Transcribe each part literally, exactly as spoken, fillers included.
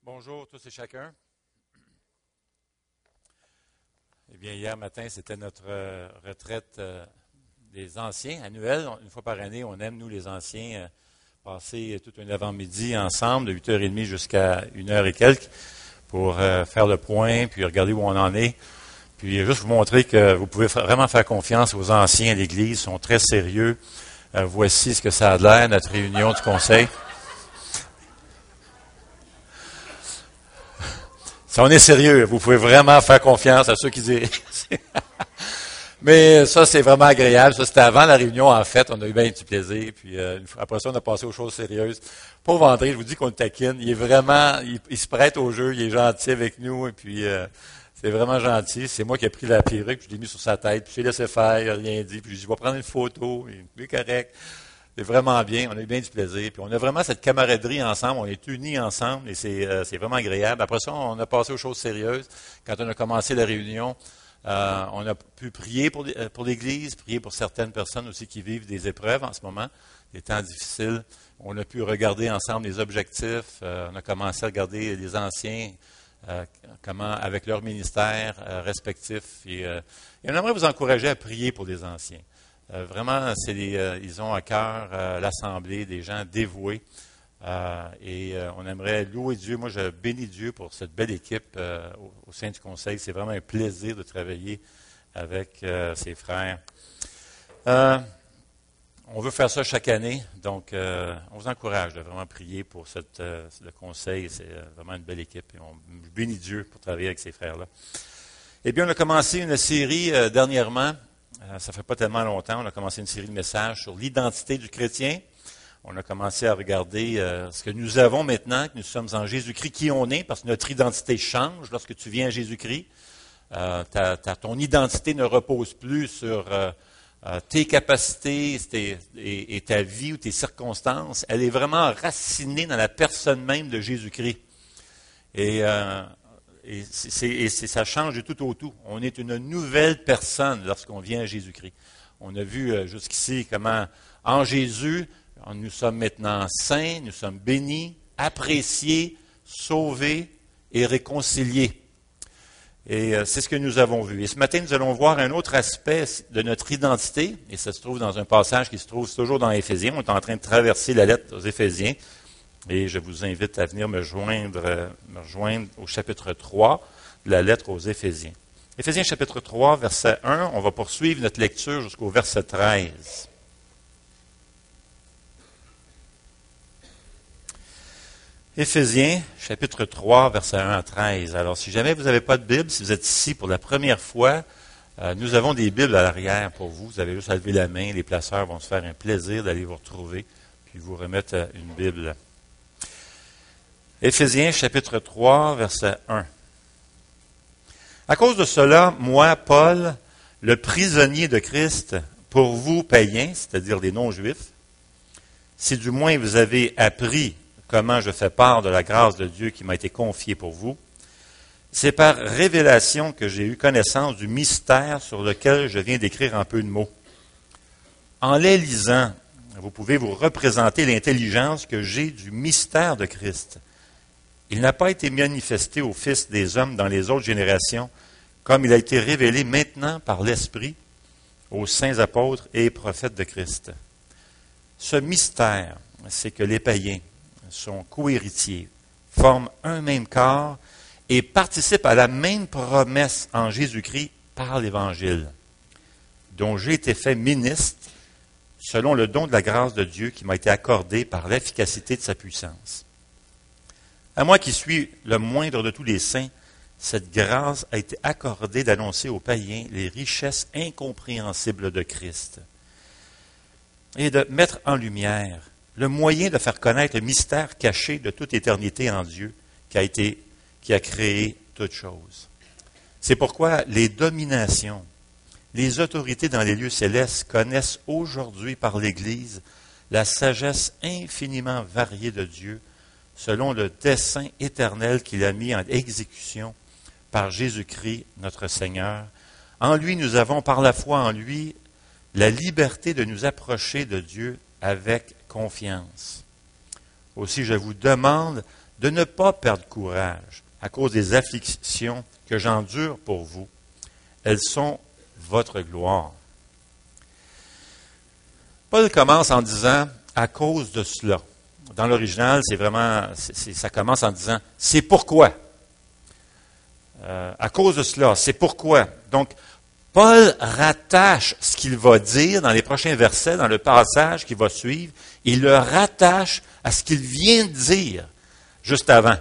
Bonjour tous et chacun. Eh bien, hier matin, c'était notre euh, retraite euh, des anciens annuelle. Une fois par année, on aime, nous les anciens, euh, passer tout un avant-midi ensemble, de huit heures trente jusqu'à une heure et quelques, pour euh, faire le point, puis regarder où on en est. Puis juste vous montrer que vous pouvez vraiment faire confiance aux anciens à l'Église, ils sont très sérieux. Euh, voici ce que ça a l'air, notre réunion du conseil. Si on est sérieux, vous pouvez vraiment faire confiance à ceux qui disent. Mais ça, c'est vraiment agréable. Ça, c'était avant la réunion, en fait. On a eu bien du plaisir. Puis euh, après ça, on a passé aux choses sérieuses. Pauvre André, je vous dis qu'on le taquine. Il est vraiment, il, il se prête au jeu. Il est gentil avec nous. Et puis, euh, c'est vraiment gentil. C'est moi qui ai pris la perruque, puis je l'ai mis sur sa tête. Puis je l'ai laissé faire, il n'a rien dit. Puis je lui ai dit, je vais prendre une photo. Il est correct. C'est vraiment bien, on a eu bien du plaisir. Puis on a vraiment cette camaraderie ensemble, on est unis ensemble et c'est, euh, c'est vraiment agréable. Après ça, on a passé aux choses sérieuses. Quand on a commencé la réunion, euh, on a pu prier pour, pour l'Église, prier pour certaines personnes aussi qui vivent des épreuves en ce moment, des temps difficiles. On a pu regarder ensemble les objectifs. Euh, on a commencé à regarder les anciens, euh, comment avec leur ministère euh, respectif. Et, euh, et on aimerait vous encourager à prier pour les anciens. Euh, vraiment, c'est des, euh, ils ont à cœur euh, l'Assemblée, des gens dévoués. Euh, et euh, on aimerait louer Dieu. Moi, je bénis Dieu pour cette belle équipe euh, au, au sein du Conseil. C'est vraiment un plaisir de travailler avec euh, ses frères. Euh, on veut faire ça chaque année. Donc, euh, on vous encourage de vraiment prier pour cette, euh, le Conseil. C'est euh, vraiment une belle équipe. Et on bénit Dieu pour travailler avec ces frères-là. Eh bien, on a commencé une série euh, dernièrement. Euh, ça fait pas tellement longtemps, on a commencé une série de messages sur l'identité du chrétien. On a commencé à regarder euh, ce que nous avons maintenant, que nous sommes en Jésus-Christ, qui on est, parce que notre identité change lorsque tu viens à Jésus-Christ. Euh, ta, ta, ton identité ne repose plus sur euh, euh, tes capacités tes, et, et ta vie ou tes circonstances. Elle est vraiment racinée dans la personne même de Jésus-Christ. Et... Euh, Et, c'est, et c'est, ça change du tout au tout. On est une nouvelle personne lorsqu'on vient à Jésus-Christ. On a vu euh, jusqu'ici comment, en Jésus, nous sommes maintenant saints, nous sommes bénis, appréciés, sauvés et réconciliés. Et euh, c'est ce que nous avons vu. Et ce matin, nous allons voir un autre aspect de notre identité, et ça se trouve dans un passage qui se trouve toujours dans Éphésiens. On est en train de traverser la lettre aux Éphésiens. Et je vous invite à venir me joindre, me rejoindre au chapitre trois de la lettre aux Éphésiens. Éphésiens chapitre trois, verset un, on va poursuivre notre lecture jusqu'au verset treize. Éphésiens chapitre trois, verset un à treize. Alors, si jamais vous n'avez pas de Bible, si vous êtes ici pour la première fois, euh, nous avons des Bibles à l'arrière pour vous. Vous avez juste à lever la main. Les placeurs vont se faire un plaisir d'aller vous retrouver puis vous remettre une Bible. Éphésiens chapitre trois, verset un. À cause de cela, moi, Paul, le prisonnier de Christ, pour vous païens, c'est-à-dire les non-juifs, si du moins vous avez appris comment je fais part de la grâce de Dieu qui m'a été confiée pour vous, c'est par révélation que j'ai eu connaissance du mystère sur lequel je viens d'écrire en peu de mots. En les lisant, vous pouvez vous représenter l'intelligence que j'ai du mystère de Christ. Il n'a pas été manifesté aux fils des hommes dans les autres générations, comme il a été révélé maintenant par l'Esprit aux saints apôtres et prophètes de Christ. Ce mystère, c'est que les païens sont co-héritiers, forment un même corps et participent à la même promesse en Jésus-Christ par l'Évangile, dont j'ai été fait ministre selon le don de la grâce de Dieu qui m'a été accordé par l'efficacité de sa puissance. À moi qui suis le moindre de tous les saints, cette grâce a été accordée d'annoncer aux païens les richesses incompréhensibles de Christ et de mettre en lumière le moyen de faire connaître le mystère caché de toute éternité en Dieu qui a été, qui a créé toutes choses. C'est pourquoi les dominations, les autorités dans les lieux célestes connaissent aujourd'hui par l'Église la sagesse infiniment variée de Dieu selon le dessein éternel qu'il a mis en exécution par Jésus-Christ, notre Seigneur. En lui, nous avons, par la foi en lui, la liberté de nous approcher de Dieu avec confiance. Aussi, je vous demande de ne pas perdre courage à cause des afflictions que j'endure pour vous. Elles sont votre gloire. Paul commence en disant « à cause de cela ». Dans l'original, c'est vraiment, c'est, c'est, ça commence en disant « c'est pourquoi ». Euh, à cause de cela, c'est pourquoi. Donc, Paul rattache ce qu'il va dire dans les prochains versets, dans le passage qui va suivre, il le rattache à ce qu'il vient de dire juste avant.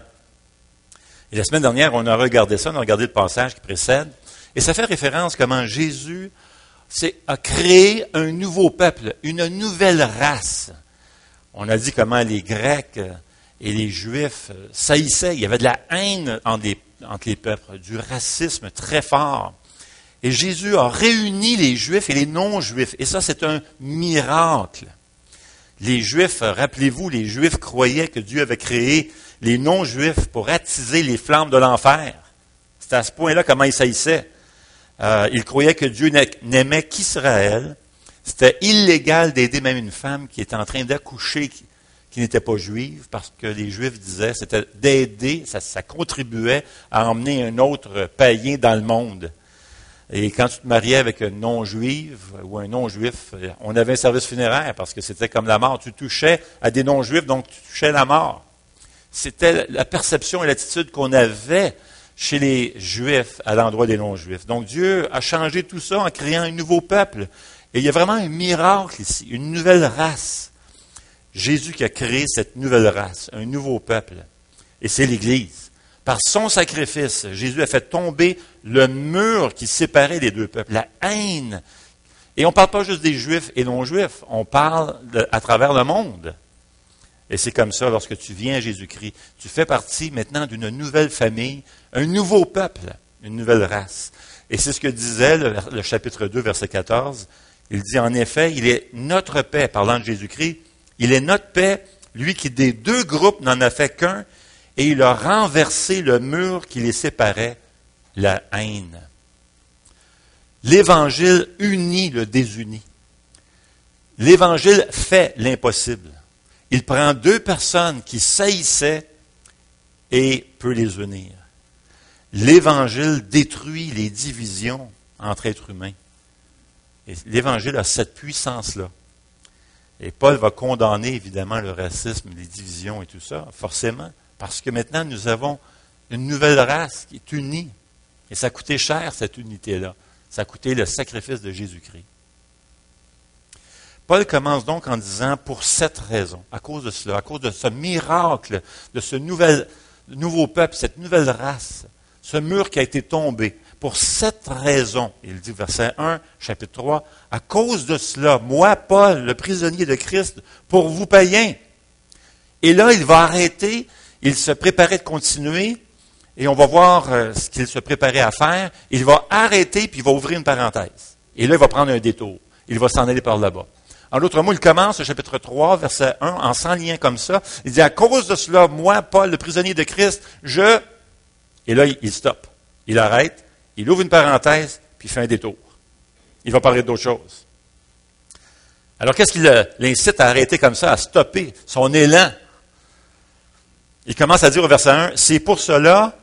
Et la semaine dernière, on a regardé ça, on a regardé le passage qui précède, et ça fait référence à comment Jésus c'est, a créé un nouveau peuple, une nouvelle race. On a dit comment les Grecs et les Juifs saillissaient, il y avait de la haine entre les, entre les peuples, du racisme très fort. Et Jésus a réuni les Juifs et les non-Juifs, et ça c'est un miracle. Les Juifs, rappelez-vous, les Juifs croyaient que Dieu avait créé les non-Juifs pour attiser les flammes de l'enfer. C'était à ce point-là comment ils saillissaient. Euh, ils croyaient que Dieu n'aimait qu'Israël. C'était illégal d'aider même une femme qui était en train d'accoucher, qui, qui n'était pas juive, parce que les Juifs disaient c'était d'aider, ça, ça contribuait à emmener un autre païen dans le monde. Et quand tu te mariais avec une non-juive ou un non-juif, on avait un service funéraire parce que c'était comme la mort. Tu touchais à des non-juifs, donc tu touchais la mort. C'était la perception et l'attitude qu'on avait chez les Juifs à l'endroit des non-Juifs. Donc Dieu a changé tout ça en créant un nouveau peuple. Et il y a vraiment un miracle ici, une nouvelle race. Jésus qui a créé cette nouvelle race, un nouveau peuple. Et c'est l'Église. Par son sacrifice, Jésus a fait tomber le mur qui séparait les deux peuples, la haine. Et on ne parle pas juste des Juifs et non-Juifs, on parle de, à travers le monde. Et c'est comme ça, lorsque tu viens à Jésus-Christ, tu fais partie maintenant d'une nouvelle famille, un nouveau peuple, une nouvelle race. Et c'est ce que disait le, le chapitre deux, verset quatorze. Il dit, en effet, il est notre paix, parlant de Jésus-Christ, il est notre paix, lui qui des deux groupes n'en a fait qu'un, et il a renversé le mur qui les séparait, la haine. L'Évangile unit le désuni. L'Évangile fait l'impossible. Il prend deux personnes qui saillissaient et peut les unir. L'Évangile détruit les divisions entre êtres humains. Et l'Évangile a cette puissance-là. Et Paul va condamner évidemment le racisme, les divisions et tout ça, forcément. Parce que maintenant, nous avons une nouvelle race qui est unie. Et ça a coûté cher, cette unité-là. Ça a coûté le sacrifice de Jésus-Christ. Paul commence donc en disant, pour cette raison, à cause de cela, à cause de ce miracle, de ce nouvel, nouveau peuple, cette nouvelle race, ce mur qui a été tombé, pour cette raison, il dit verset un, chapitre trois, à cause de cela, moi, Paul, le prisonnier de Christ, pour vous païens. Et là, il va arrêter. Il se préparait de continuer, et on va voir euh, ce qu'il se préparait à faire. Il va arrêter, puis il va ouvrir une parenthèse. Et là, il va prendre un détour. Il va s'en aller par là-bas. En d'autres mots, il commence au chapitre trois, verset un, en s'enlignant comme ça. Il dit, à cause de cela, moi, Paul, le prisonnier de Christ, je... Et là, il, il stoppe. Il arrête, il ouvre une parenthèse, puis il fait un détour. Il va parler d'autre chose. Alors, qu'est-ce qui l'incite à arrêter comme ça, à stopper son élan? Il commence à dire au verset un, c'est pour cela,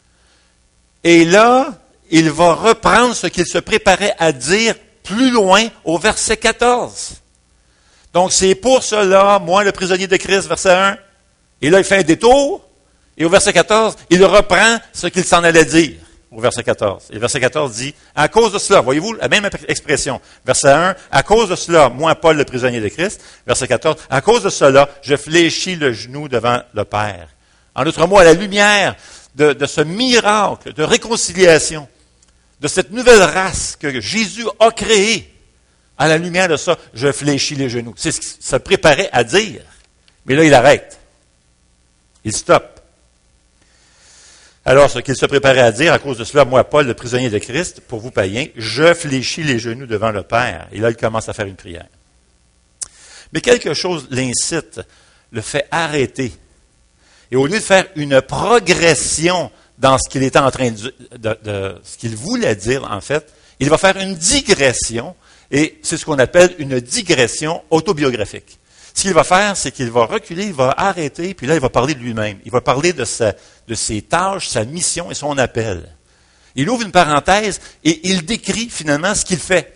et là, il va reprendre ce qu'il se préparait à dire plus loin au verset quatorze. Donc, c'est pour cela, moi, le prisonnier de Christ, verset un, et là, il fait un détour, et au verset quatorze, il reprend ce qu'il s'en allait dire, au verset quatorze. Et le verset quatorze dit, à cause de cela, voyez-vous, la même expression. Verset un, à cause de cela, moi, Paul, le prisonnier de Christ. Verset quatorze, à cause de cela, je fléchis le genou devant le Père. En d'autres mots, à la lumière de, de ce miracle de réconciliation, de cette nouvelle race que Jésus a créée, à la lumière de ça, je fléchis les genoux. C'est ce qu'il se préparait à dire. Mais là, il arrête. Il stoppe. Alors, ce qu'il se préparait à dire, à cause de cela, moi, Paul, le prisonnier de Christ, pour vous païens, je fléchis les genoux devant le Père. Et là, il commence à faire une prière. Mais quelque chose l'incite, le fait arrêter. Et au lieu de faire une progression dans ce qu'il était en train de, de, de ce qu'il voulait dire, en fait, il va faire une digression, et c'est ce qu'on appelle une digression autobiographique. ce qu'il va faire, c'est qu'il va reculer, il va arrêter, puis là, il va parler de lui-même. Il va parler de, sa, de ses tâches, sa mission et son appel. Il ouvre une parenthèse et il décrit finalement ce qu'il fait.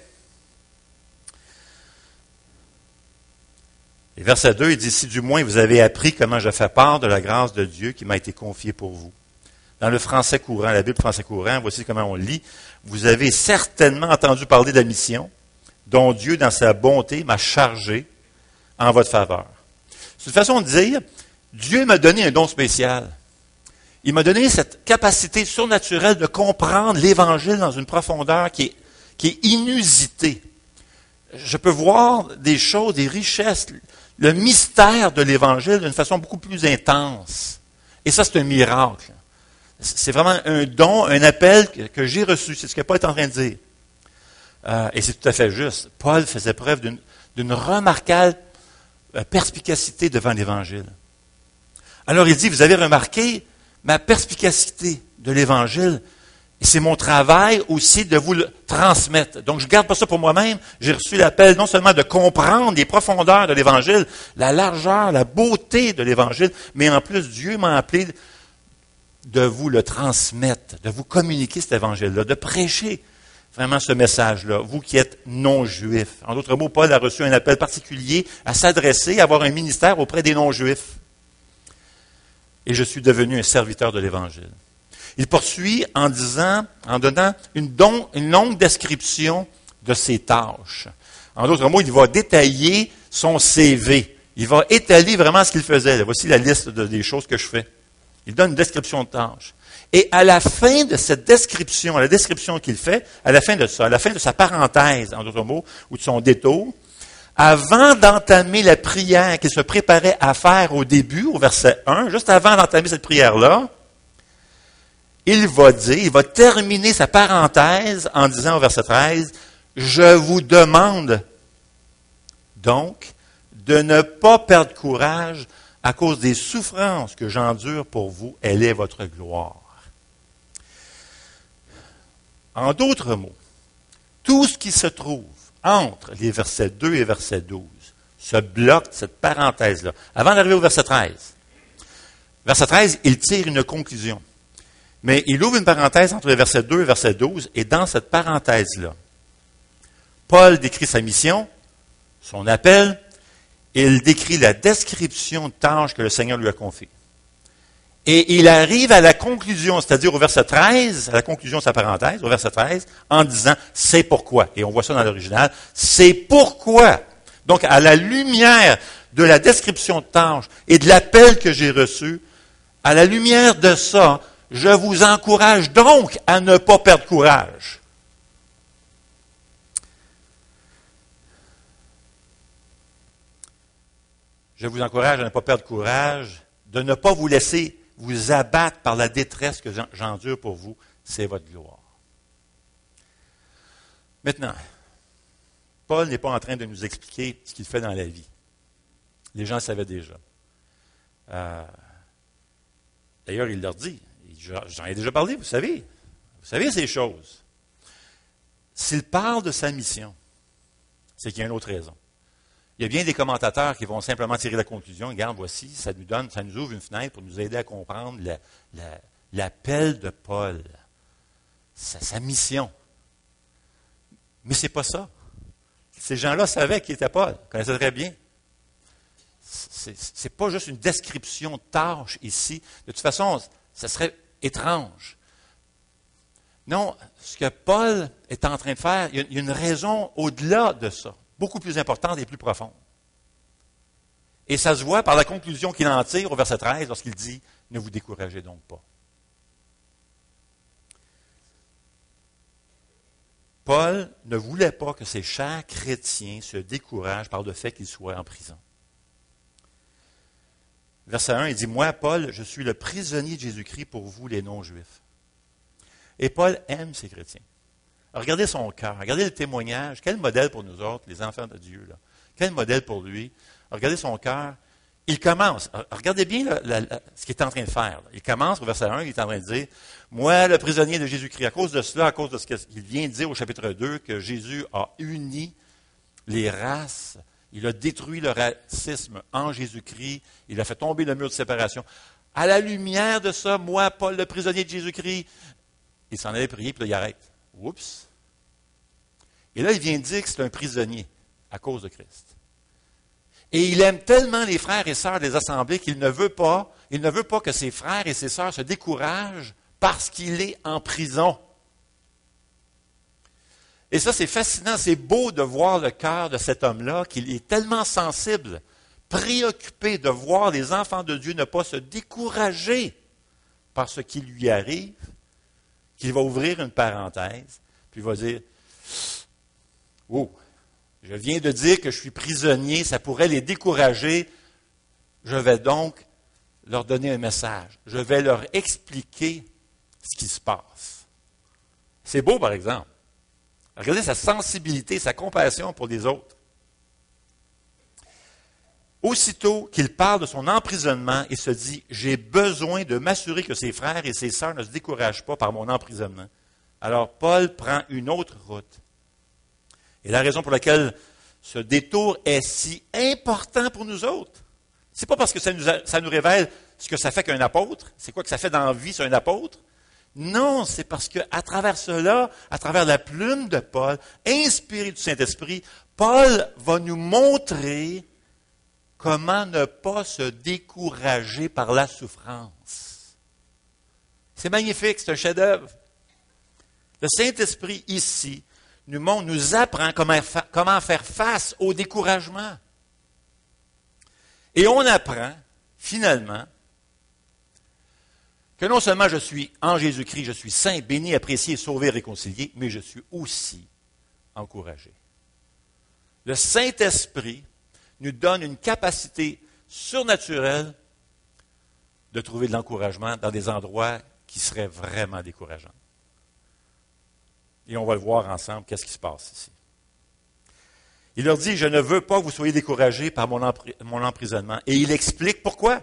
Et verset deux, il dit, « Si du moins vous avez appris comment je fais part de la grâce de Dieu qui m'a été confiée pour vous. » Dans le français courant, la Bible français courant, voici comment on lit. « Vous avez certainement entendu parler de la mission dont Dieu, dans sa bonté, m'a chargé en votre faveur. » C'est une façon de dire, Dieu m'a donné un don spécial. Il m'a donné cette capacité surnaturelle de comprendre l'Évangile dans une profondeur qui est, qui est inusitée. Je peux voir des choses, des richesses, le mystère de l'Évangile d'une façon beaucoup plus intense. Et ça, c'est un miracle. C'est vraiment un don, un appel que, que j'ai reçu. C'est ce que Paul est en train de dire. Euh, et c'est tout à fait juste. Paul faisait preuve d'une, d'une remarquable perspicacité devant l'Évangile. Alors il dit, vous avez remarqué ma perspicacité de l'Évangile, et c'est mon travail aussi de vous le transmettre. Donc je ne garde pas ça pour moi-même, j'ai reçu l'appel non seulement de comprendre les profondeurs de l'Évangile, la largeur, la beauté de l'Évangile, mais en plus Dieu m'a appelé de vous le transmettre, de vous communiquer cet Évangile-là, de prêcher vraiment ce message-là, vous qui êtes non-juifs. En d'autres mots, Paul a reçu un appel particulier à s'adresser, à avoir un ministère auprès des non-juifs. Et je suis devenu un serviteur de l'Évangile. Il poursuit en disant, en donnant une, don, une longue description de ses tâches. En d'autres mots, il va détailler son C V. Il va étaler vraiment ce qu'il faisait. Voici la liste de, des choses que je fais. Il donne une description de tâches. Et à la fin de cette description, à la description qu'il fait, à la fin de ça, à la fin de sa parenthèse, en d'autres mots, ou de son détour, avant d'entamer la prière qu'il se préparait à faire au début, au verset un, juste avant d'entamer cette prière-là, il va dire, il va terminer sa parenthèse en disant au verset treize, « Je vous demande donc de ne pas perdre courage à cause des souffrances que j'endure pour vous, elle est votre gloire. » En d'autres mots, tout ce qui se trouve entre les versets deux et verset douze, ce bloc, cette parenthèse-là, avant d'arriver au verset treize. Verset treize, il tire une conclusion. Mais il ouvre une parenthèse entre les versets deux et verset douze, et dans cette parenthèse-là, Paul décrit sa mission, son appel, et il décrit la description de tâches que le Seigneur lui a confiées. Et il arrive à la conclusion, c'est-à-dire au verset treize, à la conclusion de sa parenthèse, au verset treize, en disant « c'est pourquoi ». Et on voit ça dans l'original. « C'est pourquoi ». Donc, à la lumière de la description de tâches et de l'appel que j'ai reçu, à la lumière de ça, je vous encourage donc à ne pas perdre courage. Je vous encourage à ne pas perdre courage, de ne pas vous laisser vous abattre par la détresse que j'endure pour vous, c'est votre gloire. Maintenant, Paul n'est pas en train de nous expliquer ce qu'il fait dans la vie. Les gens le savaient déjà. Euh, d'ailleurs, il leur dit, j'en ai déjà parlé, vous savez, vous savez ces choses. S'il parle de sa mission, c'est qu'il y a une autre raison. Il y a bien des commentateurs qui vont simplement tirer la conclusion. Regarde, voici, ça nous donne, ça nous ouvre une fenêtre pour nous aider à comprendre la, la, l'appel de Paul, sa, sa mission. Mais c'est pas ça. Ces gens-là savaient qui était Paul, connaissaient très bien. C'est, c'est pas juste une description de tâche ici. De toute façon, ça serait étrange. Non, ce que Paul est en train de faire, il y a, il y a une raison au-delà de ça. Beaucoup plus importante et plus profonde. Et ça se voit par la conclusion qu'il en tire au verset treize lorsqu'il dit « Ne vous découragez donc pas ». Paul ne voulait pas que ses chers chrétiens se découragent par le fait qu'ils soient en prison. Verset un, il dit « Moi, Paul, je suis le prisonnier de Jésus-Christ pour vous, les non-juifs. » Et Paul aime ses chrétiens. Regardez son cœur, regardez le témoignage. Quel modèle pour nous autres, les enfants de Dieu, là. Quel modèle pour lui. Regardez son cœur. Il commence. Regardez bien là, là, là, ce qu'il est en train de faire. Là. Il commence au verset un, il est en train de dire « Moi, le prisonnier de Jésus-Christ, à cause de cela, à cause de ce qu'il vient de dire au chapitre deux, que Jésus a uni les races, Il a détruit le racisme en Jésus-Christ. Il a fait tomber le mur de séparation. À la lumière de ça, moi, Paul, le prisonnier de Jésus-Christ, il s'en allait prier, puis là, il arrête. Oups! Et là, il vient dire que c'est un prisonnier à cause de Christ. Et il aime tellement les frères et sœurs des assemblées qu'il ne veut pas, il ne veut pas que ses frères et ses sœurs se découragent parce qu'il est en prison. Et ça, c'est fascinant, c'est beau de voir le cœur de cet homme-là, qu'il est tellement sensible, préoccupé de voir les enfants de Dieu ne pas se décourager par ce qui lui arrive, qu'il va ouvrir une parenthèse, puis il va dire, « Oh, je viens de dire que je suis prisonnier, ça pourrait les décourager, je vais donc leur donner un message, je vais leur expliquer ce qui se passe. » C'est beau, par exemple. Regardez sa sensibilité, sa compassion pour les autres. Aussitôt qu'il parle de son emprisonnement, il se dit, j'ai besoin de m'assurer que ses frères et ses sœurs ne se découragent pas par mon emprisonnement. Alors Paul prend une autre route. Et la raison pour laquelle ce détour est si important pour nous autres, c'est pas parce que ça nous, a, ça nous révèle ce que ça fait qu'un apôtre, c'est quoi que ça fait dans la vie, c'est un apôtre. Non, c'est parce qu'à travers cela, à travers la plume de Paul, inspiré du Saint-Esprit, Paul va nous montrer comment ne pas se décourager par la souffrance. C'est magnifique, c'est un chef-d'œuvre. Le Saint-Esprit ici nous montre, nous apprend comment, fa- comment faire face au découragement. Et on apprend, finalement, que non seulement je suis en Jésus-Christ, je suis saint, béni, apprécié, sauvé, réconcilié, mais je suis aussi encouragé. Le Saint-Esprit nous donne une capacité surnaturelle de trouver de l'encouragement dans des endroits qui seraient vraiment décourageants. Et on va le voir ensemble, qu'est-ce qui se passe ici. Il leur dit, je ne veux pas que vous soyez découragés par mon, empr- mon emprisonnement. Et il explique pourquoi.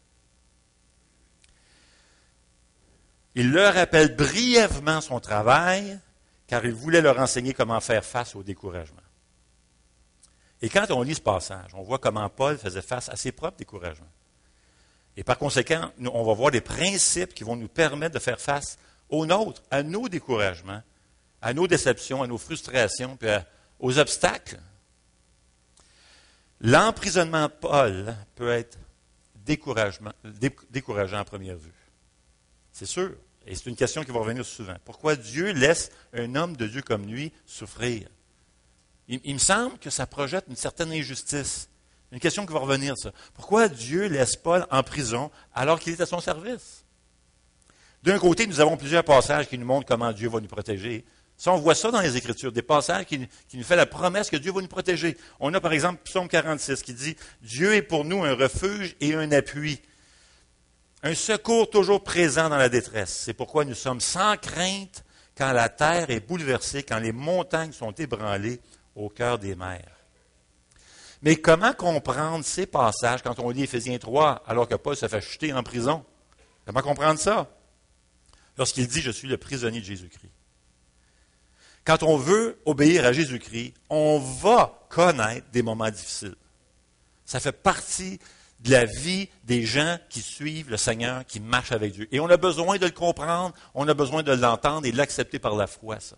Il leur rappelle brièvement son travail, car il voulait leur enseigner comment faire face au découragement. Et quand on lit ce passage, on voit comment Paul faisait face à ses propres découragements. Et par conséquent, nous, on va voir des principes qui vont nous permettre de faire face aux nôtres, à nos découragements, à nos déceptions, à nos frustrations, puis à, aux obstacles. L'emprisonnement de Paul peut être découragement, dé, décourageant à première vue. C'est sûr. Et c'est une question qui va revenir souvent. Pourquoi Dieu laisse un homme de Dieu comme lui souffrir? Il, il me semble que ça projette une certaine injustice. Une question qui va revenir, ça. Pourquoi Dieu laisse Paul en prison alors qu'il est à son service? D'un côté, nous avons plusieurs passages qui nous montrent comment Dieu va nous protéger. Ça, on voit ça dans les Écritures, des passages qui, qui nous font la promesse que Dieu va nous protéger. On a par exemple Psaume quarante-six qui dit « Dieu est pour nous un refuge et un appui, un secours toujours présent dans la détresse. C'est pourquoi nous sommes sans crainte quand la terre est bouleversée, quand les montagnes sont ébranlées au cœur des mers. » Mais comment comprendre ces passages quand on lit Éphésiens trois, alors que Paul se fait jeter en prison? Comment comprendre ça? Lorsqu'il dit « Je suis le prisonnier de Jésus-Christ ». Quand on veut obéir à Jésus-Christ, on va connaître des moments difficiles. Ça fait partie de la vie des gens qui suivent le Seigneur, qui marchent avec Dieu. Et on a besoin de le comprendre, on a besoin de l'entendre et de l'accepter par la foi, ça.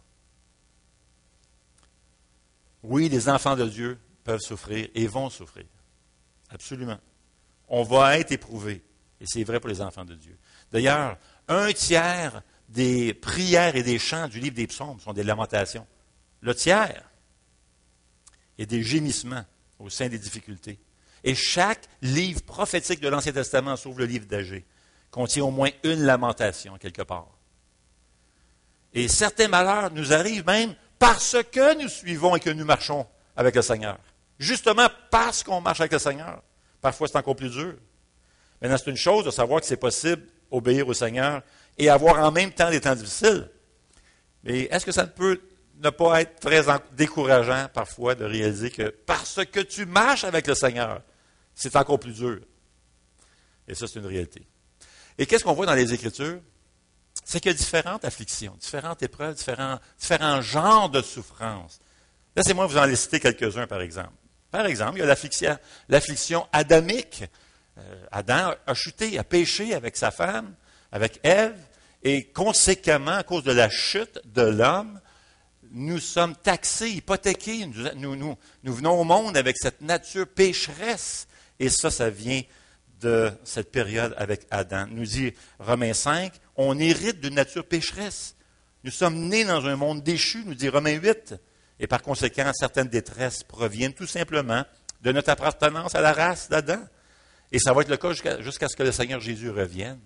Oui, les enfants de Dieu peuvent souffrir et vont souffrir. Absolument. On va être éprouvé. Et c'est vrai pour les enfants de Dieu. D'ailleurs, un tiers des prières et des chants du livre des psaumes sont des lamentations. Le tiers est des gémissements au sein des difficultés. Et chaque livre prophétique de l'Ancien Testament, sauf le livre d'Agée, contient au moins une lamentation quelque part. Et certains malheurs nous arrivent même parce que nous suivons et que nous marchons avec le Seigneur. Justement parce qu'on marche avec le Seigneur. Parfois, c'est encore plus dur. Maintenant, c'est une chose de savoir que c'est possible d'obéir au Seigneur et avoir en même temps des temps difficiles. Mais est-ce que ça ne peut ne pas être très décourageant parfois de réaliser que parce que tu marches avec le Seigneur, c'est encore plus dur? Et ça, c'est une réalité. Et qu'est-ce qu'on voit dans les Écritures? C'est qu'il y a différentes afflictions, différentes épreuves, différents, différents genres de souffrances. Laissez-moi vous en lister quelques-uns, par exemple. Par exemple, il y a l'affliction, l'affliction adamique. Euh, Adam a chuté, a péché avec sa femme, avec Ève, et conséquemment, à cause de la chute de l'homme, nous sommes taxés, hypothéqués. Nous, nous, nous, nous venons au monde avec cette nature pécheresse. Et ça, ça vient de cette période avec Adam. Nous dit Romains cinq, on hérite d'une nature pécheresse. Nous sommes nés dans un monde déchu, nous dit Romains huit. Et par conséquent, certaines détresses proviennent tout simplement de notre appartenance à la race d'Adam. Et ça va être le cas jusqu'à, jusqu'à ce que le Seigneur Jésus revienne.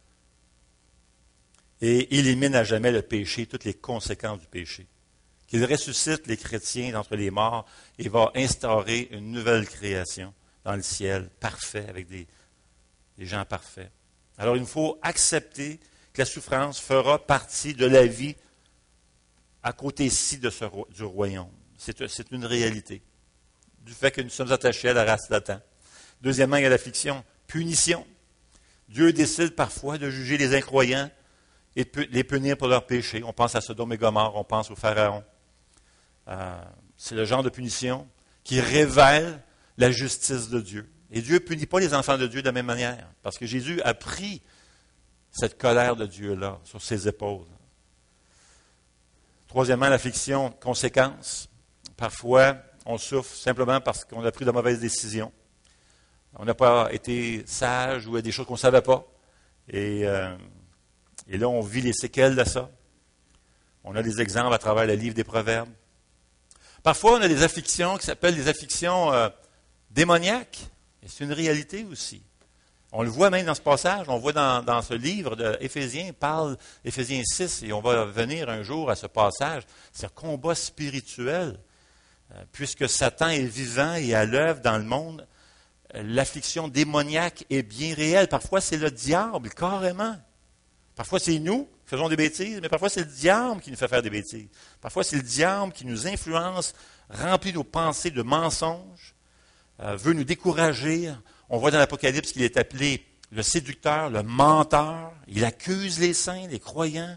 Et élimine à jamais le péché, toutes les conséquences du péché. Qu'il ressuscite les chrétiens d'entre les morts et va instaurer une nouvelle création dans le ciel, parfait, avec des, des gens parfaits. Alors, il faut accepter que la souffrance fera partie de la vie à côté-ci de ce, du royaume. C'est, c'est une réalité, du fait que nous sommes attachés à la race d'Adam. Deuxièmement, il y a l'affliction, punition. Dieu décide parfois de juger les incroyants et de les punir pour leurs péchés. On pense à Sodome et Gomorrhe, on pense au Pharaon. Euh, c'est le genre de punition qui révèle la justice de Dieu. Et Dieu ne punit pas les enfants de Dieu de la même manière, parce que Jésus a pris cette colère de Dieu-là sur ses épaules. Troisièmement, l'affliction, conséquence. Parfois, on souffre simplement parce qu'on a pris de mauvaises décisions. On n'a pas été sage ou il y a des choses qu'on ne savait pas. Et, euh, et là, on vit les séquelles de ça. On a des exemples à travers le livre des Proverbes. Parfois, on a des afflictions qui s'appellent des afflictions euh, démoniaques. Et c'est une réalité aussi. On le voit même dans ce passage, on voit dans, dans ce livre d'Éphésiens, parle Éphésiens six, et on va venir un jour à ce passage. C'est un combat spirituel. Euh, puisque Satan est vivant et à l'œuvre dans le monde, l'affliction démoniaque est bien réelle. Parfois, c'est le diable, carrément. Parfois, c'est nous qui faisons des bêtises, mais parfois, c'est le diable qui nous fait faire des bêtises. Parfois, c'est le diable qui nous influence, remplit nos pensées de mensonges, euh, veut nous décourager. On voit dans l'Apocalypse qu'il est appelé le séducteur, le menteur. Il accuse les saints, les croyants.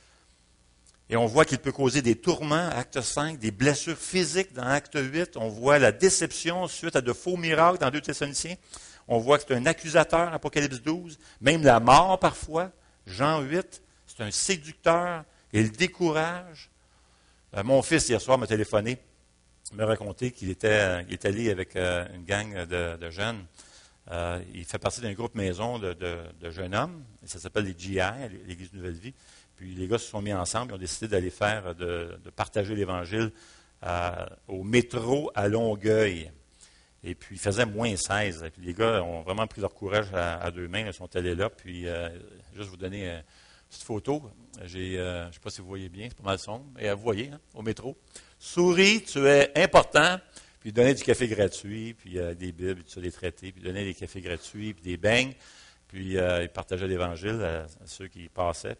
Et on voit qu'il peut causer des tourments, acte cinq, des blessures physiques dans acte huit. On voit la déception suite à de faux miracles dans deux Thessaloniciens. On voit que c'est un accusateur, Apocalypse douze. Même la mort parfois, Jean huit. C'est un séducteur. Il décourage. Euh, mon fils, hier soir, m'a téléphoné. Il m'a raconté qu'il était, il est allé avec euh, une gang de, de jeunes. Euh, il fait partie d'un groupe maison de, de, de jeunes hommes. Ça s'appelle les G I, l'Église Nouvelle Vie. Puis les gars se sont mis ensemble et ont décidé d'aller faire, de, de partager l'Évangile à, au métro à Longueuil. Et puis il faisait moins seize. Et puis les gars ont vraiment pris leur courage à, à deux mains. Ils sont allés là. Puis euh, juste vous donner euh, une petite photo. J'ai, euh, je ne sais pas si vous voyez bien, c'est pas mal sombre. Et vous voyez, hein, au métro. Souris, tu es important. Puis donner du café gratuit, puis euh, des bibles, puis ça, des traités, puis donner des cafés gratuits, puis des beignes. Puis euh, il partageait l'Évangile à, à ceux qui passaient.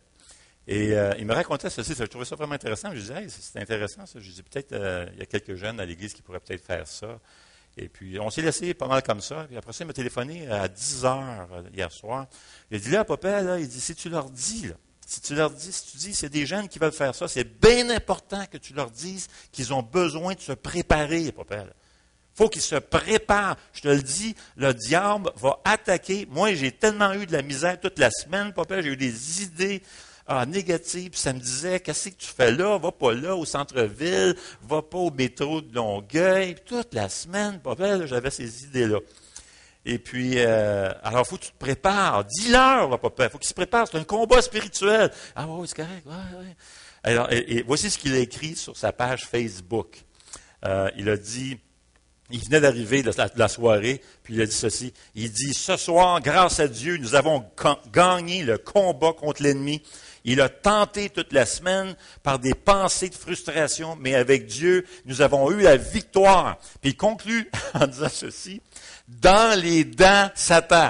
Et euh, il me racontait ceci, je trouvais ça vraiment intéressant. Je disais, hey, c'est intéressant ça. Je disais, peut-être, euh, il y a quelques jeunes à l'Église qui pourraient peut-être faire ça. Et puis, on s'est laissé pas mal comme ça. Puis après ça, il m'a téléphoné à dix heures hier soir. Il a dit, là, papa, là, il dit, si tu leur dis, là, si tu leur dis, si tu dis, c'est des jeunes qui veulent faire ça, c'est bien important que tu leur dises qu'ils ont besoin de se préparer, papa. Il faut qu'ils se préparent. Je te le dis, le diable va attaquer. Moi, j'ai tellement eu de la misère toute la semaine, papa, j'ai eu des idées ah, négatif, puis ça me disait, qu'est-ce que tu fais là? Va pas là, au centre-ville, va pas au métro de Longueuil. Puis toute la semaine, papa, là, j'avais ces idées-là. Et puis, euh, alors, il faut que tu te prépares. Dis-leur, là, papa, il faut qu'ils se préparent. C'est un combat spirituel. Ah oui, c'est correct. Ouais, ouais. Alors, et, et voici ce qu'il a écrit sur sa page Facebook. Euh, il a dit, il venait d'arriver de la, de la soirée, puis il a dit ceci. Il dit, ce soir, grâce à Dieu, nous avons gagné le combat contre l'ennemi. Il a tenté toute la semaine par des pensées de frustration, mais avec Dieu, nous avons eu la victoire. Puis il conclut en disant ceci, dans les dents, Satan.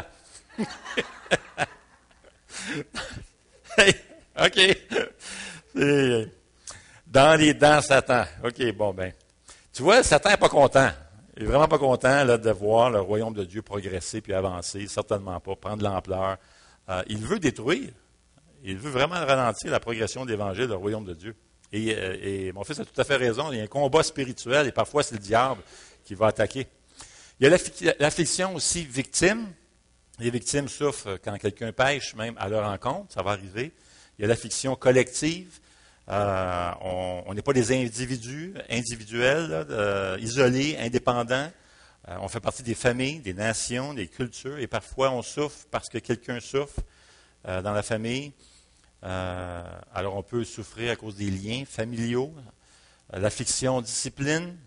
Hey, OK. C'est, dans les dents, Satan. OK, bon, ben. Tu vois, Satan n'est pas content. Il n'est vraiment pas content là, de voir le royaume de Dieu progresser puis avancer. Certainement pas, prendre de l'ampleur. Euh, il veut détruire. Il veut vraiment ralentir la progression de l'Évangile, du royaume de Dieu. Et, et mon fils a tout à fait raison. Il y a un combat spirituel et parfois c'est le diable qui va attaquer. Il y a l'affliction aussi victime. Les victimes souffrent quand quelqu'un pêche, même à leur encontre, ça va arriver. Il y a l'affliction collective. Euh, on n'est pas des individus individuels, là, euh, isolés, indépendants. Euh, on fait partie des familles, des nations, des cultures, et parfois on souffre parce que quelqu'un souffre euh, dans la famille. Euh, alors on peut souffrir à cause des liens familiaux. Euh, l'affliction discipline.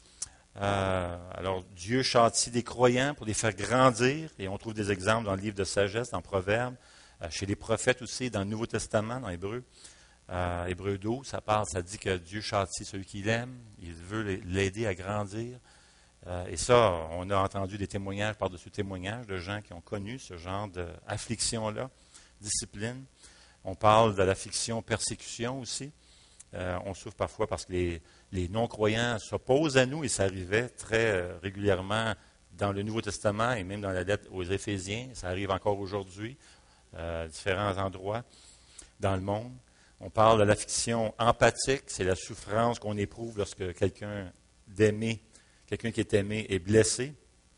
Euh, alors Dieu châtie des croyants pour les faire grandir, et on trouve des exemples dans le livre de sagesse, dans Proverbes, euh, chez les prophètes aussi, dans le Nouveau Testament, dans Hébreux. Euh, Hébreux douze, ça parle, ça dit que Dieu châtie celui qu'il aime, il veut l'aider à grandir. Euh, et ça, on a entendu des témoignages par-dessus témoignages de gens qui ont connu ce genre d'affliction-là, discipline. On parle de l'affliction persécution aussi. Euh, on souffre parfois parce que les, les non-croyants s'opposent à nous, et ça arrivait très euh, régulièrement dans le Nouveau Testament et même dans la lettre aux Éphésiens. Ça arrive encore aujourd'hui, euh, à différents endroits dans le monde. On parle de l'affliction empathique, c'est la souffrance qu'on éprouve lorsque quelqu'un d'aimé, quelqu'un qui est aimé est blessé.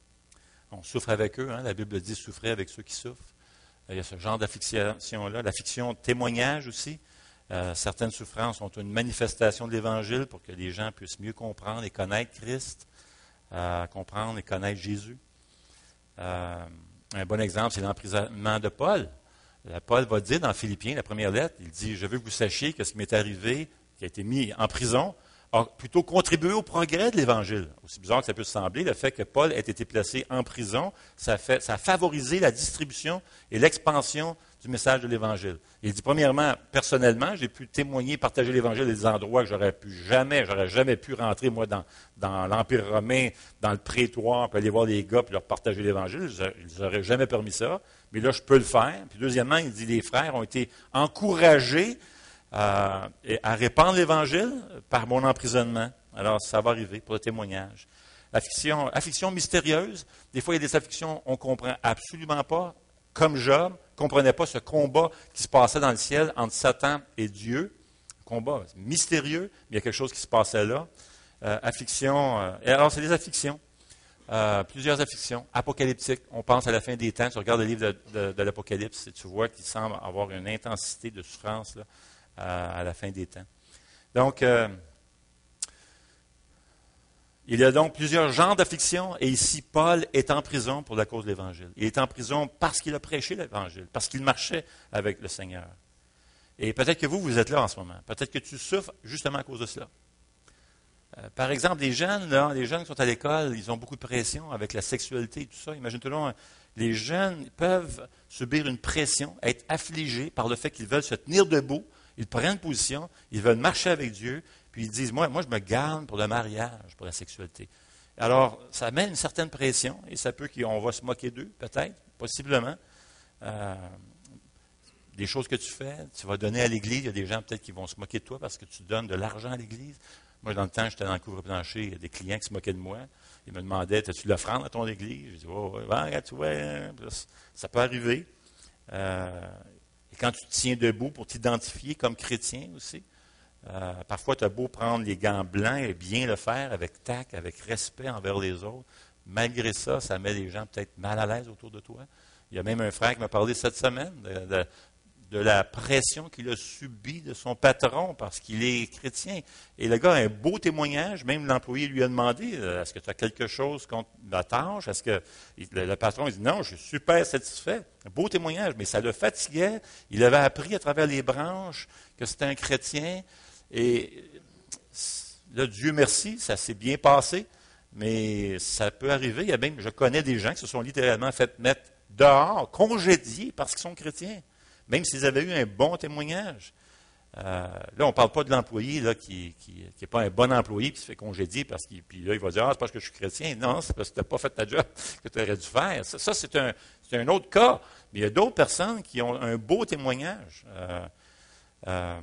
On souffre avec eux, hein? La Bible dit souffrez avec ceux qui souffrent. Il y a ce genre d'affliction-là. L'affliction témoignage aussi. Euh, certaines souffrances sont une manifestation de l'Évangile pour que les gens puissent mieux comprendre et connaître Christ, euh, comprendre et connaître Jésus. Euh, un bon exemple, c'est l'emprisonnement de Paul. Euh, Paul va dire dans Philippiens, la première lettre, il dit « Je veux que vous sachiez que ce qui m'est arrivé, qui a été mis en prison, a plutôt contribué au progrès de l'Évangile. » Aussi bizarre que ça peut sembler, le fait que Paul ait été placé en prison, ça a, fait, ça a favorisé la distribution et l'expansion du message de l'Évangile. Il dit, premièrement, personnellement, j'ai pu témoigner, partager l'Évangile des endroits que j'aurais pu jamais, j'aurais jamais pu rentrer, moi, dans, dans l'Empire romain, dans le prétoire, puis aller voir les gars, puis leur partager l'Évangile. Ils n'auraient jamais permis ça. Mais là, je peux le faire. Puis deuxièmement, il dit, les frères ont été encouragés euh, à répandre l'Évangile par mon emprisonnement. Alors, ça va arriver pour le témoignage. Affliction, affliction mystérieuse. Des fois, il y a des afflictions qu'on ne comprend absolument pas. Comme Job, ne comprenait pas ce combat qui se passait dans le ciel entre Satan et Dieu. Combat mystérieux, mais il y a quelque chose qui se passait là. Euh, affliction. Euh, et alors, c'est des afflictions. Euh, plusieurs afflictions apocalyptiques. On pense à la fin des temps. Tu regardes le livre de, de, de l'Apocalypse et tu vois qu'il semble avoir une intensité de souffrance là, à, à la fin des temps. Donc, euh, il y a donc plusieurs genres d'afflictions, et ici, Paul est en prison pour la cause de l'Évangile. Il est en prison parce qu'il a prêché l'Évangile, parce qu'il marchait avec le Seigneur. Et peut-être que vous, vous êtes là en ce moment. Peut-être que tu souffres justement à cause de cela. Euh, par exemple, les jeunes, là, les jeunes qui sont à l'école, ils ont beaucoup de pression avec la sexualité et tout ça. Imagine-toi, les jeunes peuvent subir une pression, être affligés par le fait qu'ils veulent se tenir debout, ils prennent position, ils veulent marcher avec Dieu, puis ils disent, moi, moi, je me garde pour le mariage, pour la sexualité. Alors, ça met une certaine pression, et ça peut qu'on va se moquer d'eux, peut-être, possiblement. Euh, des choses que tu fais, tu vas donner à l'Église, il y a des gens peut-être qui vont se moquer de toi parce que tu donnes de l'argent à l'Église. Moi, dans le temps, j'étais dans le couvre-plancher, il y a des clients qui se moquaient de moi. Ils me demandaient, as-tu de l'offrande à ton Église? Je dis, oh, ouais, regarde, tu vois, ça peut arriver. Euh, et quand tu te tiens debout pour t'identifier comme chrétien aussi, Euh, parfois, tu as beau prendre les gants blancs et bien le faire avec tact, avec respect envers les autres. Malgré ça, ça met les gens peut-être mal à l'aise autour de toi. Il y a même un frère qui m'a parlé cette semaine de, de, de la pression qu'il a subie de son patron parce qu'il est chrétien. Et le gars a un beau témoignage. Même l'employé lui a demandé, est-ce que tu as quelque chose contre la tâche? Est-ce que le, le patron il dit, non, je suis super satisfait. Un beau témoignage, mais ça le fatiguait. Il avait appris à travers les branches que c'était un chrétien. Et là, Dieu merci, ça s'est bien passé, mais ça peut arriver. Il y a même, je connais des gens qui se sont littéralement fait mettre dehors, congédiés parce qu'ils sont chrétiens, même s'ils avaient eu un bon témoignage. Euh, là, on ne parle pas de l'employé là, qui n'est pas un bon employé qui se fait congédier parce qu'il puis là, il va dire, ah, c'est parce que je suis chrétien. Non, c'est parce que tu n'as pas fait ta job que tu aurais dû faire. Ça, ça c'est, un, c'est un autre cas. Mais il y a d'autres personnes qui ont un beau témoignage. Euh, euh,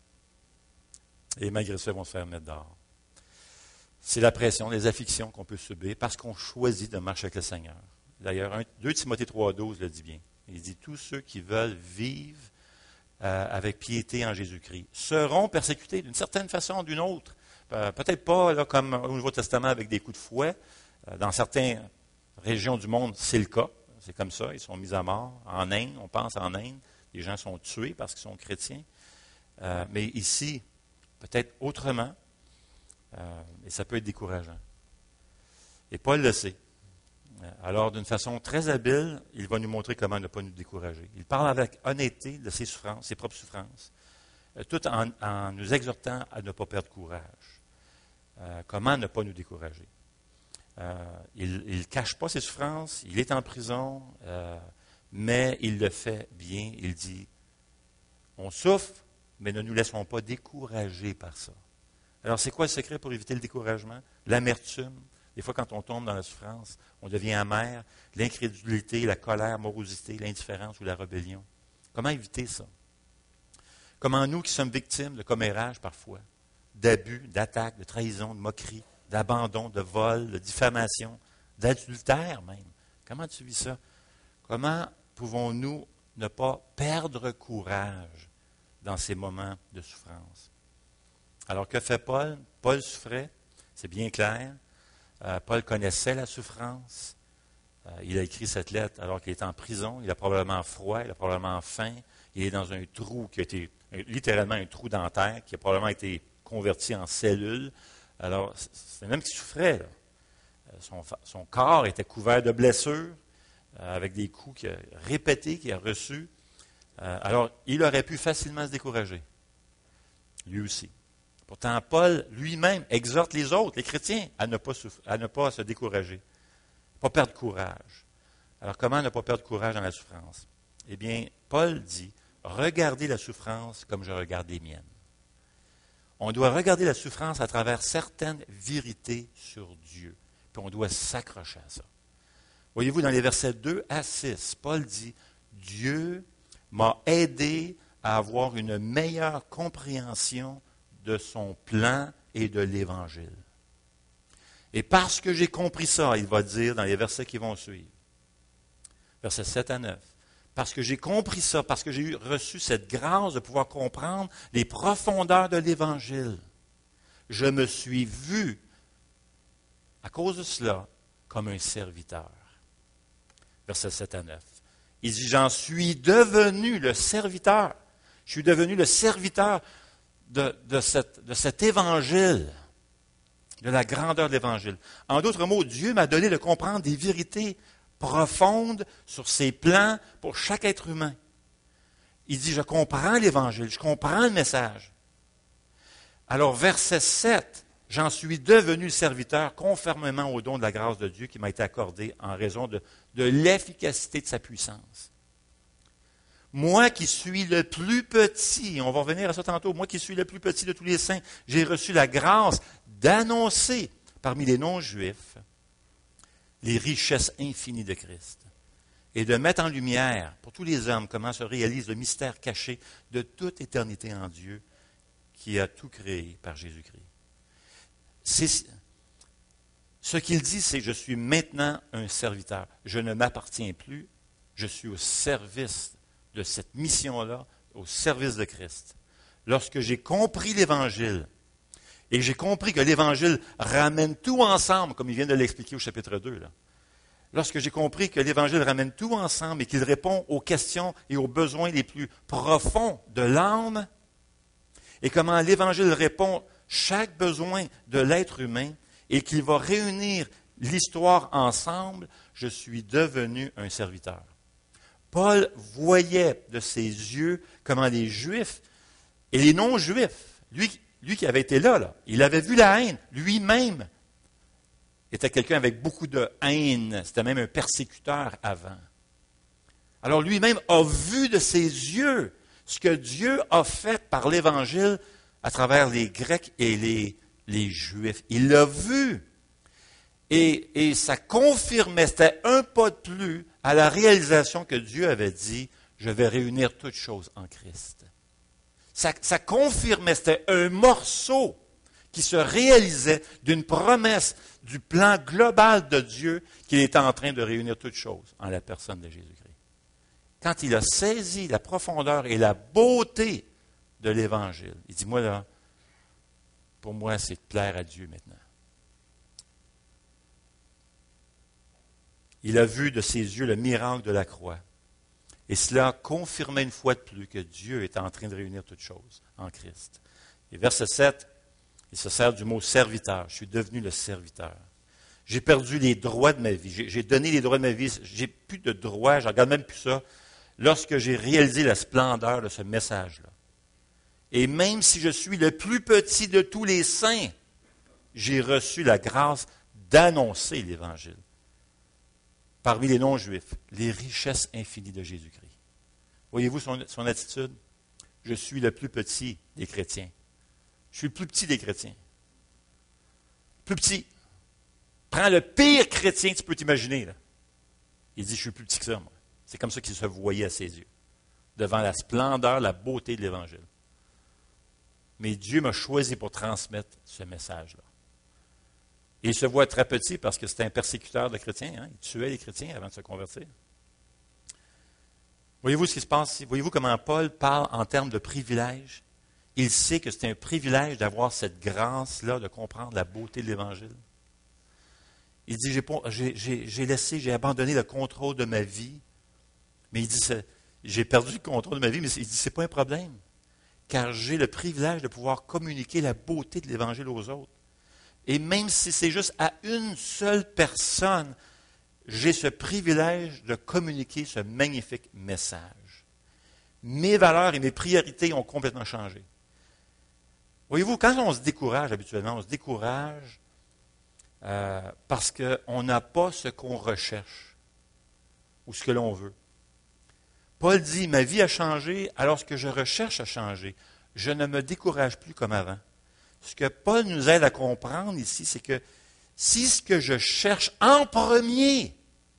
Et malgré ça, ils vont se faire mettre dehors. C'est la pression, les afflictions qu'on peut subir parce qu'on choisit de marcher avec le Seigneur. D'ailleurs, deux Timothée trois douze le dit bien. Il dit, tous ceux qui veulent vivre euh, avec piété en Jésus-Christ seront persécutés d'une certaine façon ou d'une autre Euh, peut-être pas là, comme au Nouveau Testament avec des coups de fouet. Euh, dans certaines régions du monde, c'est le cas. C'est comme ça, ils sont mis à mort. En Inde, on pense en Inde, les gens sont tués parce qu'ils sont chrétiens. Euh, mais ici, peut-être autrement, euh, et ça peut être décourageant. Et Paul le sait. Alors, d'une façon très habile, il va nous montrer comment ne pas nous décourager. Il parle avec honnêteté de ses souffrances, ses propres souffrances, euh, tout en, en nous exhortant à ne pas perdre courage. Euh, comment ne pas nous décourager? Euh, il ne cache pas ses souffrances, il est en prison, euh, mais il le fait bien. Il dit, on souffre, mais ne nous laissons pas décourager par ça. Alors, c'est quoi le secret pour éviter le découragement? L'amertume. Des fois, quand on tombe dans la souffrance, on devient amer, l'incrédulité, la colère, la morosité, l'indifférence ou la rébellion. Comment éviter ça? Comment nous qui sommes victimes de commérages parfois, d'abus, d'attaques, de trahison, de moqueries, d'abandon, de vol, de diffamation, d'adultère même. Comment tu vis ça? Comment pouvons-nous ne pas perdre courage dans ces moments de souffrance? Alors, que fait Paul? Paul souffrait, c'est bien clair. Euh, Paul connaissait la souffrance. Euh, il a écrit cette lettre alors qu'il est en prison. Il a probablement froid, il a probablement faim. Il est dans un trou qui a été, littéralement un trou dentaire, qui a probablement été converti en cellule. Alors, c'est un homme qui souffrait. Là. Son, son corps était couvert de blessures, euh, avec des coups qu'il a répétés, qu'il a reçus. Euh, alors, il aurait pu facilement se décourager. Lui aussi. Pourtant, Paul lui-même exhorte les autres, les chrétiens, à ne pas, souffrir, à ne pas se décourager, ne pas perdre courage. Alors, comment ne pas perdre courage dans la souffrance? Eh bien, Paul dit, regardez la souffrance comme je regarde les miennes. On doit regarder la souffrance à travers certaines vérités sur Dieu, puis on doit s'accrocher à ça. Voyez-vous, dans les versets deux à six, Paul dit, Dieu m'a aidé à avoir une meilleure compréhension de son plan et de l'Évangile. Et parce que j'ai compris ça, il va dire dans les versets qui vont suivre, versets sept à neuf, parce que j'ai compris ça, parce que j'ai eu, reçu cette grâce de pouvoir comprendre les profondeurs de l'Évangile, je me suis vu, à cause de cela, comme un serviteur. Versets sept à neuf. Il dit, j'en suis devenu le serviteur. Je suis devenu le serviteur De, de, cette, de cet évangile, de la grandeur de l'évangile. En d'autres mots, Dieu m'a donné de comprendre des vérités profondes sur ses plans pour chaque être humain. Il dit, je comprends l'évangile, je comprends le message. Alors, verset sept, j'en suis devenu le serviteur conformément au don de la grâce de Dieu qui m'a été accordé en raison de, de l'efficacité de sa puissance. Moi qui suis le plus petit, on va revenir à ça tantôt, moi qui suis le plus petit de tous les saints, j'ai reçu la grâce d'annoncer parmi les non-juifs les richesses infinies de Christ et de mettre en lumière pour tous les hommes comment se réalise le mystère caché de toute éternité en Dieu qui a tout créé par Jésus-Christ. C'est, ce qu'il dit, c'est « Je suis maintenant un serviteur. Je ne m'appartiens plus, je suis au service de cette mission-là, au service de Christ. » Lorsque j'ai compris l'Évangile, et j'ai compris que l'Évangile ramène tout ensemble, comme il vient de l'expliquer au chapitre deux, là. Lorsque j'ai compris que l'Évangile ramène tout ensemble et qu'il répond aux questions et aux besoins les plus profonds de l'âme, et comment l'Évangile répond chaque besoin de l'être humain, et qu'il va réunir l'histoire ensemble, je suis devenu un serviteur. Paul voyait de ses yeux comment les Juifs et les non-Juifs, lui, lui qui avait été là, là, il avait vu la haine, lui-même était quelqu'un avec beaucoup de haine, c'était même un persécuteur avant. Alors lui-même a vu de ses yeux ce que Dieu a fait par l'Évangile à travers les Grecs et les, les Juifs. Il l'a vu. Et, et ça confirmait, c'était un pas de plus à la réalisation que Dieu avait dit, je vais réunir toutes choses en Christ. Ça, ça confirmait, c'était un morceau qui se réalisait d'une promesse du plan global de Dieu qu'il était en train de réunir toutes choses en la personne de Jésus-Christ. Quand il a saisi la profondeur et la beauté de l'Évangile, il dit, moi là, Pour moi, c'est de plaire à Dieu maintenant. Il a vu de ses yeux le miracle de la croix. Et cela confirmait une fois de plus que Dieu est en train de réunir toutes choses en Christ. Et verset sept, il se sert du mot serviteur. Je suis devenu le serviteur. J'ai perdu les droits de ma vie. J'ai, j'ai donné les droits de ma vie. J'ai plus de droits. Je ne regarde même plus ça. Lorsque j'ai réalisé la splendeur de ce message-là. Et même si je suis le plus petit de tous les saints, j'ai reçu la grâce d'annoncer l'Évangile. Parmi les non-juifs, les richesses infinies de Jésus-Christ. Voyez-vous son, son attitude? Je suis le plus petit des chrétiens. Je suis le plus petit des chrétiens. Plus petit. Prends le pire chrétien que tu peux t'imaginer. Là. Il dit, je suis plus petit que ça, moi. C'est comme ça qu'il se voyait à ses yeux, devant la splendeur, la beauté de l'Évangile. Mais Dieu m'a choisi pour transmettre ce message-là. Et il se voit très petit parce que c'était un persécuteur de chrétiens. Hein? Il tuait les chrétiens avant de se convertir. Voyez-vous ce qui se passe ici? Voyez-vous comment Paul parle en termes de privilège? Il sait que c'est un privilège d'avoir cette grâce-là, de comprendre la beauté de l'Évangile. Il dit, j'ai, j'ai, j'ai, j'ai laissé, j'ai abandonné le contrôle de ma vie. Mais il dit, j'ai perdu le contrôle de ma vie, mais il dit, c'est pas un problème. Car j'ai le privilège de pouvoir communiquer la beauté de l'Évangile aux autres. Et même si c'est juste à une seule personne, j'ai ce privilège de communiquer ce magnifique message. Mes valeurs et mes priorités ont complètement changé. Voyez-vous, quand on se décourage habituellement, on se décourage euh, parce qu'on n'a pas ce qu'on recherche ou ce que l'on veut. Paul dit, ma vie a changé alors que je recherche à changer. Je ne me décourage plus comme avant. Ce que Paul nous aide à comprendre ici, c'est que si ce que je cherche en premier,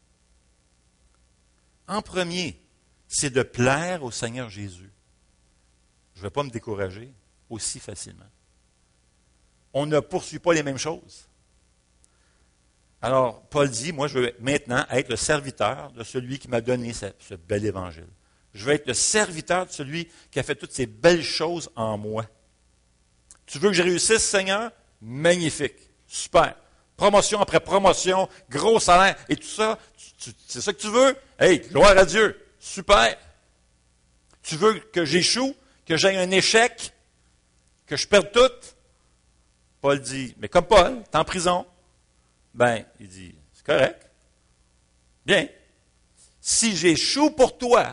en premier, c'est de plaire au Seigneur Jésus, je ne vais pas me décourager aussi facilement. On ne poursuit pas les mêmes choses. Alors, Paul dit, moi, je veux maintenant être le serviteur de celui qui m'a donné ce, ce bel évangile. Je veux être le serviteur de celui qui a fait toutes ces belles choses en moi. Tu veux que je réussisse, Seigneur? Magnifique. Super. Promotion après promotion, gros salaire et tout ça. Tu, tu, c'est ça que tu veux? Hey, gloire à Dieu. Super. Tu veux que j'échoue, que j'aie un échec, que je perde tout? Paul dit, mais comme Paul, t'es en prison. Ben, il dit, c'est correct. Bien. Si j'échoue pour toi,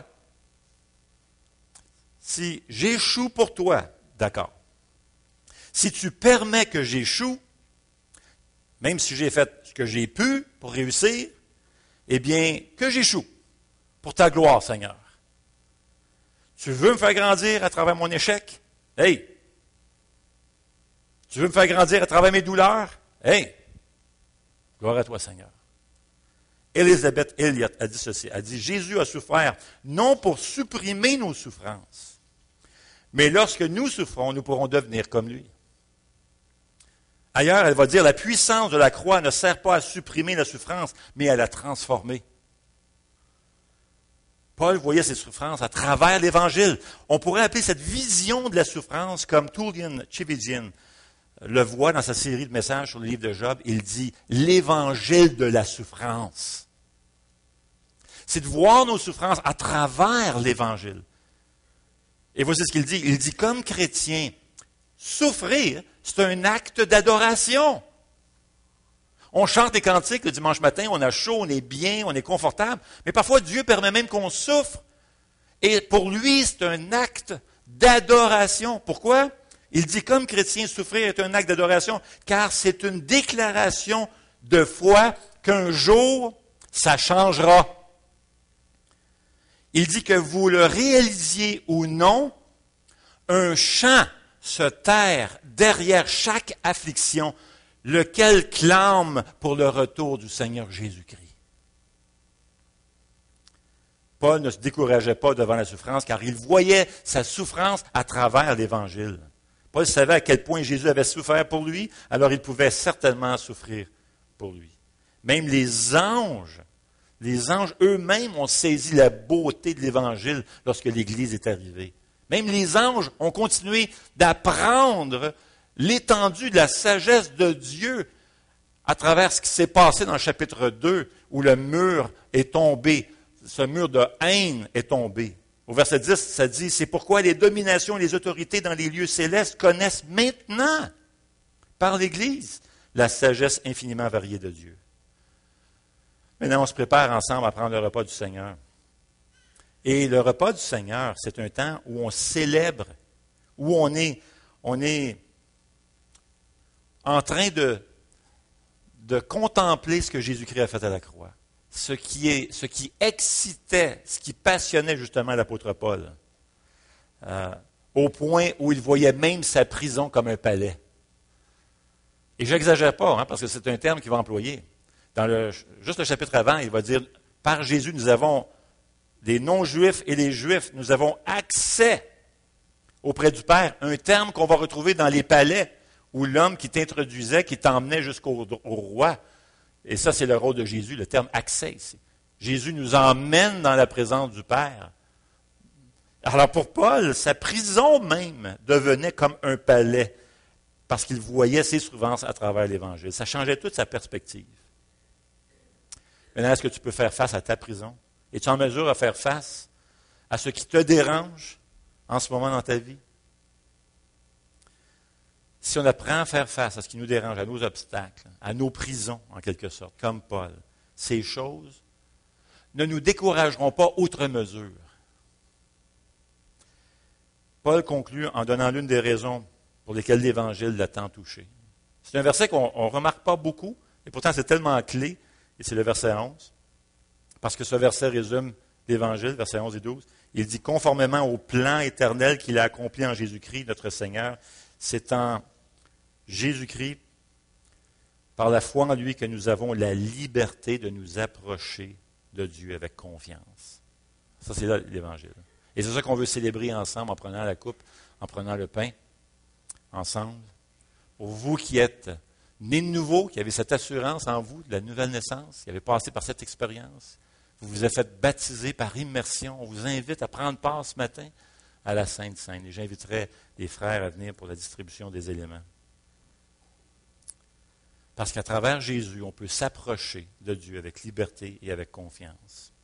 si j'échoue pour toi, d'accord. Si tu permets que j'échoue, même si j'ai fait ce que j'ai pu pour réussir, eh bien, que j'échoue pour ta gloire, Seigneur. Tu veux me faire grandir à travers mon échec? Hey! Tu veux me faire grandir à travers mes douleurs? Hey! Gloire à toi, Seigneur. Elizabeth Elliot a dit ceci, a dit, Jésus a souffert non pour supprimer nos souffrances, mais lorsque nous souffrons, nous pourrons devenir comme lui. Ailleurs, elle va dire, la puissance de la croix ne sert pas à supprimer la souffrance, mais à la transformer. Paul voyait ses souffrances à travers l'Évangile. On pourrait appeler cette vision de la souffrance comme Tullian Tchividjian le voit dans sa série de messages sur le livre de Job. Il dit, l'Évangile de la souffrance. C'est de voir nos souffrances à travers l'Évangile. Et voici ce qu'il dit. Il dit, comme chrétien, souffrir, c'est un acte d'adoration. On chante les cantiques le dimanche matin, on a chaud, on est bien, on est confortable, mais parfois Dieu permet même qu'on souffre. Et pour lui, c'est un acte d'adoration. Pourquoi? Il dit, comme chrétien, souffrir est un acte d'adoration, car c'est une déclaration de foi qu'un jour, ça changera. Il dit que vous le réalisiez ou non, un chant se terre derrière chaque affliction, lequel clame pour le retour du Seigneur Jésus-Christ. Paul ne se décourageait pas devant la souffrance, car il voyait sa souffrance à travers l'Évangile. Paul savait à quel point Jésus avait souffert pour lui, alors il pouvait certainement souffrir pour lui. Même les anges, les anges eux-mêmes ont saisi la beauté de l'Évangile lorsque l'Église est arrivée. Même les anges ont continué d'apprendre l'étendue de la sagesse de Dieu à travers ce qui s'est passé dans le chapitre deux, où le mur est tombé, ce mur de haine est tombé. Au verset dix, ça dit, c'est pourquoi les dominations et les autorités dans les lieux célestes connaissent maintenant, par l'Église, la sagesse infiniment variée de Dieu. Maintenant, on se prépare ensemble à prendre le repas du Seigneur. Et le repas du Seigneur, c'est un temps où on célèbre, où on est, on est en train de, de contempler ce que Jésus-Christ a fait à la croix. Ce qui, est, ce qui excitait, ce qui passionnait justement l'apôtre Paul, euh, au point où il voyait même sa prison comme un palais. Et je n'exagère pas, hein, parce que c'est un terme qu'il va employer. Dans le, juste le chapitre avant, il va dire, par Jésus, nous avons, les non-juifs et les juifs, nous avons accès auprès du Père. Un terme qu'on va retrouver dans les palais, où l'homme qui t'introduisait, qui t'emmenait jusqu'au au roi. Et ça, c'est le rôle de Jésus, le terme accès ici. Jésus nous emmène dans la présence du Père. Alors pour Paul, sa prison même devenait comme un palais, parce qu'il voyait ses souffrances à travers l'Évangile. Ça changeait toute sa perspective. Maintenant, est-ce que tu peux faire face à ta prison? Es-tu en mesure de faire face à ce qui te dérange en ce moment dans ta vie? Si on apprend à faire face à ce qui nous dérange, à nos obstacles, à nos prisons, en quelque sorte, comme Paul, ces choses ne nous décourageront pas outre mesure. Paul conclut en donnant l'une des raisons pour lesquelles l'Évangile l'a tant touché. C'est un verset qu'on ne remarque pas beaucoup, et pourtant c'est tellement clé, et c'est le verset onze, parce que ce verset résume l'Évangile, versets onze et douze. Il dit, conformément au plan éternel qu'il a accompli en Jésus-Christ, notre Seigneur, c'est en Jésus-Christ, par la foi en lui, que nous avons la liberté de nous approcher de Dieu avec confiance. Ça, c'est là l'Évangile. Et c'est ça qu'on veut célébrer ensemble en prenant la coupe, en prenant le pain, ensemble. Pour vous qui êtes nés de nouveau, qui avez cette assurance en vous de la nouvelle naissance, qui avez passé par cette expérience, vous vous êtes fait baptiser par immersion. On vous invite à prendre part ce matin à la Sainte Seine. Et j'inviterai les frères à venir pour la distribution des éléments. Parce qu'à travers Jésus, on peut s'approcher de Dieu avec liberté et avec confiance.